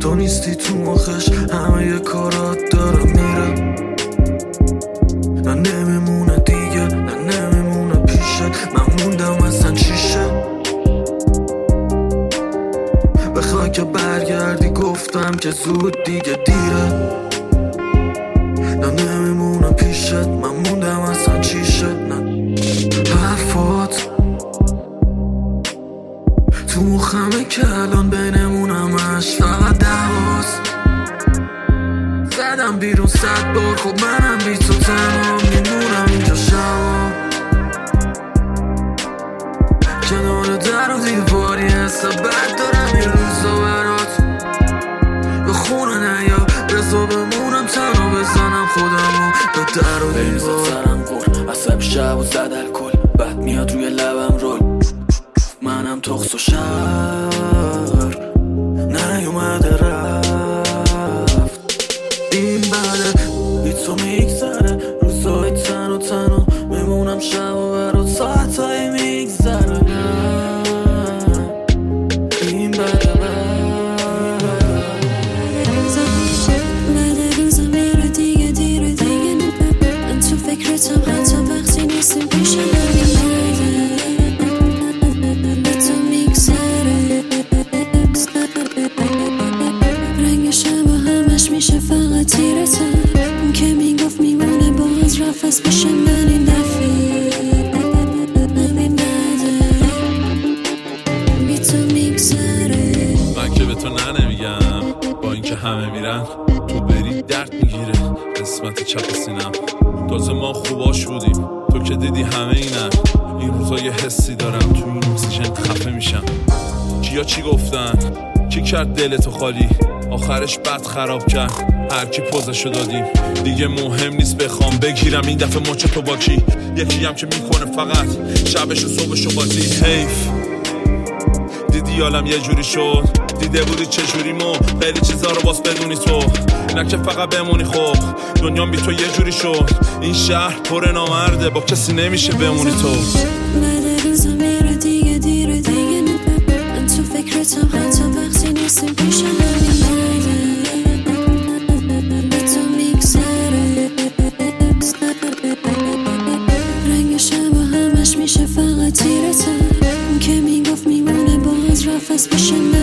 تو نیستی تو مخش، همه یه کارات داره میره. نه نمیمونه دیگه، نه نمیمونه پیشه، من موندم اصلا چیشه. بخوای که برگردی گفتم که زود دیگه دیره. نه نمیمونه پیشت، من موندم اصلا چیشه. نه حرفات تو مخمه که الان بینمونمش فقط دواست. زدم بیرون 100 بار، خب منم بی تو تنها میمونم اینجا شبا. کنار در و دیواری حس بد دارم این روزا برات. به خونه نیا رضا بمونم تنها بزنم خودمو به در و دیوار. سرم پر عصب شب و زد الکل، بد میاد روی لبم رول. منم تخص و شهر نیومده رفت. این بده بی تو میگذره، روزای تن و تنها میمونم شب و برات ساعتهای میگذره. این بده روزا میره دیگه دیره دیگه. من تو فکرتم حتی وقتی نیستیم پیشم. میشه فقط تیرتم، اون که میگفت میمونه باز رفت بشه من این دفعه. همین بده بی تو میگذره. من که به تو نمیگم، با اینکه همه میرن تو بری درد میگیره قسمت چپ سینم. تازه ما خوباش بودیم، تو که دیدی همه اینن. این روزا یه حسی دارم تو این اکسیژن خفه میشم. کیا چی گفتن، کی کرد دلتو خالی، آخرش بد خراب کرد هر کی پوزشو دادیم. دیگه مهم نیست بخوام بگیرم این دفعه مچ تو با کی. یکی هم که میکنه فقط شبش و صبحشو بازی. حیف دیدی عالم یه جوری شد، دیده بودی چه جوری مو خیلی چیزا رو باز بدونی تو، نه که فقط بمونی. خب دنیا بی تو یه جوری شد، این شهر پر نامرده با کسی نمیشه بمونی تو. روزا میره دیگه دیره دیگه. من تو فکرتم حتی وقتی نیستیم پیشم. میشه فقط تیرتم، اون که میگفت میمونه باز رفت بشه.